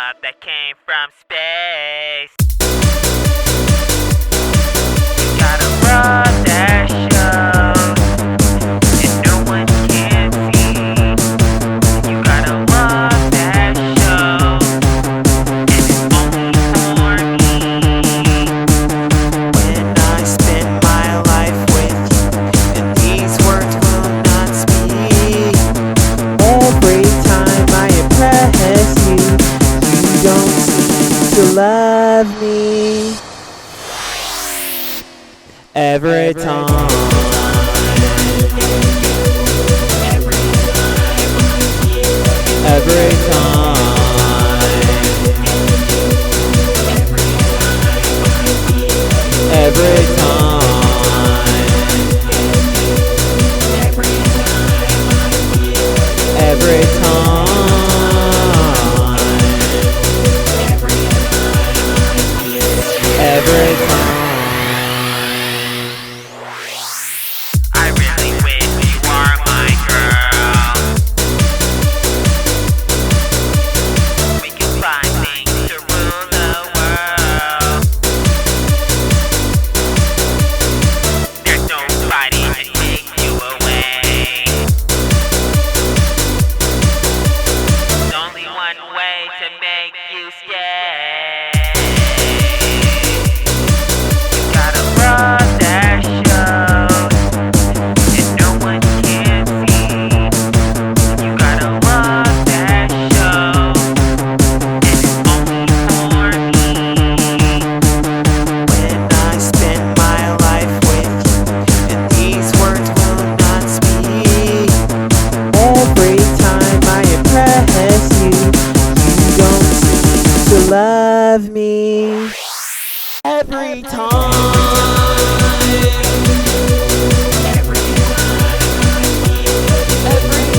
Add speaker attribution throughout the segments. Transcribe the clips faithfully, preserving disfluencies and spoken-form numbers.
Speaker 1: love that came from space. You got a love that shows, and no one can see. You got a love that shows, and it's only for me.
Speaker 2: When I spend my life with you, and these words will not speak. Every time I impress you, you don't seem to love me. Every time, every time, every time, every time, every time.
Speaker 1: I really wish you were my girl. We can find things to rule the world. There's nobody to take you away. There's only one way to make you stay. You got a love that shows, and no one can see. You got a love that shows, and it's only for me.
Speaker 2: When I spend my life with you, and these words will not speak. Every time I impress you, you don't seem to love me. Every time, every time, every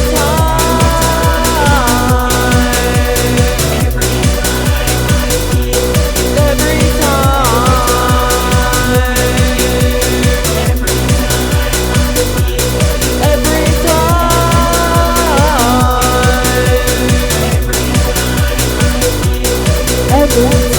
Speaker 2: time, every time.